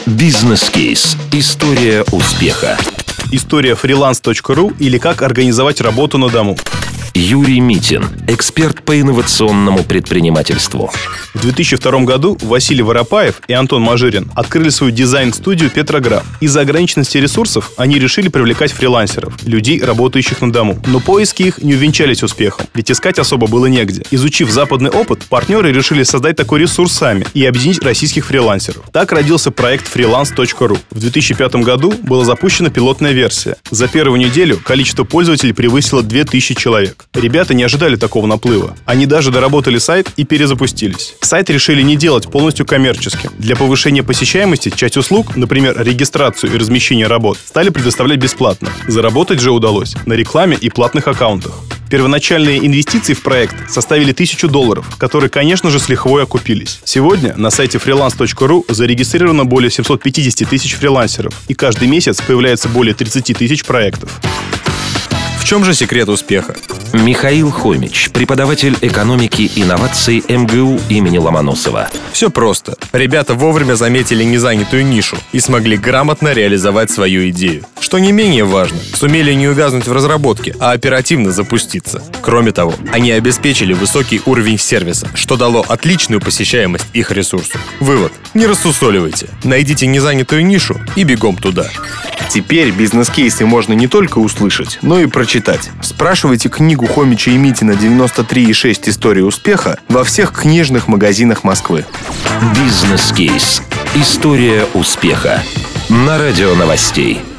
Бизнес-кейс. История успеха. История freelance.ru или как организовать работу на дому. Юрий Митин, эксперт по инновационному предпринимательству. В 2002 году Василий Воропаев и Антон Мажирин открыли свою дизайн-студию «Петрограф». Из-за ограниченности ресурсов они решили привлекать фрилансеров, людей, работающих на дому. Но поиски их не увенчались успехом, ведь искать особо было негде. Изучив западный опыт, партнеры решили создать такой ресурс сами и объединить российских фрилансеров. Так родился проект freelance.ru. В 2005 году была запущена пилотная версия. За первую неделю количество пользователей превысило 2000 человек. Ребята не ожидали такого наплыва. Они даже доработали сайт и перезапустились. Сайт решили не делать полностью коммерческим. Для повышения посещаемости часть услуг, например, регистрацию и размещение работ, стали предоставлять бесплатно. Заработать же удалось на рекламе и платных аккаунтах. Первоначальные инвестиции в проект составили $1000, которые, конечно же, с лихвой окупились. Сегодня на сайте freelance.ru зарегистрировано более 750 тысяч фрилансеров, и каждый месяц появляется более 30 тысяч проектов. В чем же секрет успеха? Михаил Хомич, преподаватель экономики и инноваций МГУ имени Ломоносова. Все просто. Ребята вовремя заметили незанятую нишу и смогли грамотно реализовать свою идею. Что не менее важно, сумели не увязнуть в разработке, а оперативно запуститься. Кроме того, они обеспечили высокий уровень сервиса, что дало отличную посещаемость их ресурсу. Вывод. Не рассусоливайте. Найдите незанятую нишу и бегом туда. Теперь бизнес-кейсы можно не только услышать, но и прочитать. Спрашивайте книгу Хомича и Митина «93,6. История успеха» во всех книжных магазинах Москвы. Бизнес-кейс. История успеха. На Радио Новостей.